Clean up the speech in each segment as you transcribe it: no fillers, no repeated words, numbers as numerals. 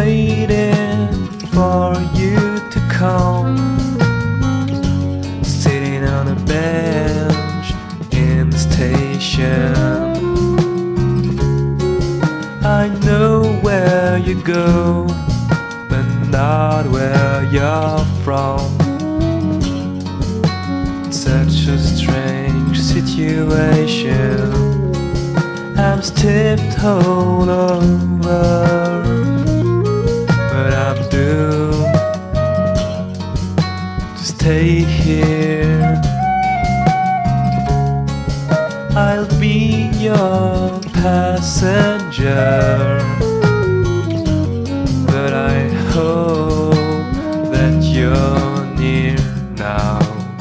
waiting for you to come, sitting on a bench in the station. I know where you go, but not where you're from. Such a strange situation. I'm stiffed all over, but I'm doomed to stay here. I'll be your passenger, but I hope that you're near now.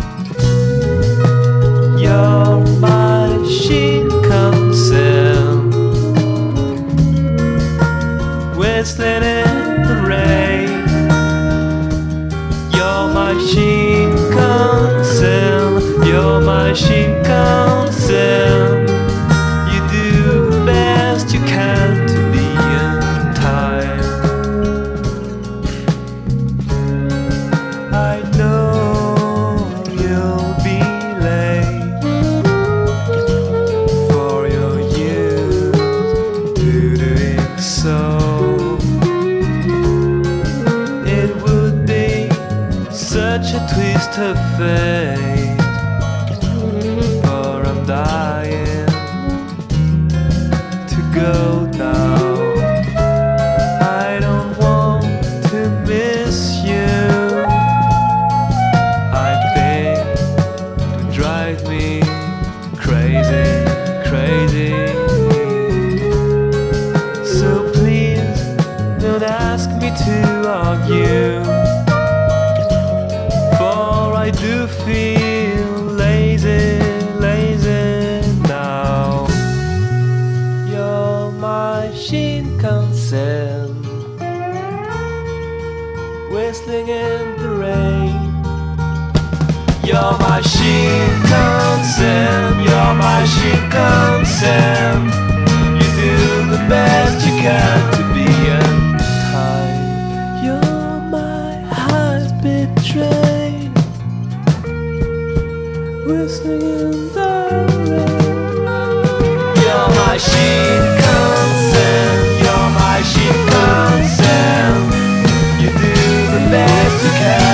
You're my Shinkansen, whistling in the rain. You're my Shinkansen, you're my Shinkansen. You do the best you can to be in time. I know you'll be late for your youth to doing so. It would be such a twist of fate, for I'm dying to go now. I don't want to miss you. I think to drive me crazy, crazy. So please don't ask me to argue, for I do feel lazy, lazy now. You're my Shinkansen, whistling in the rain. You're my Shinkansen, you're my Shinkansen. You do the best you can to be in time. You're my high-speed train, whistling in the rain. You're my Shinkansen, you're my Shinkansen. You do the best you can.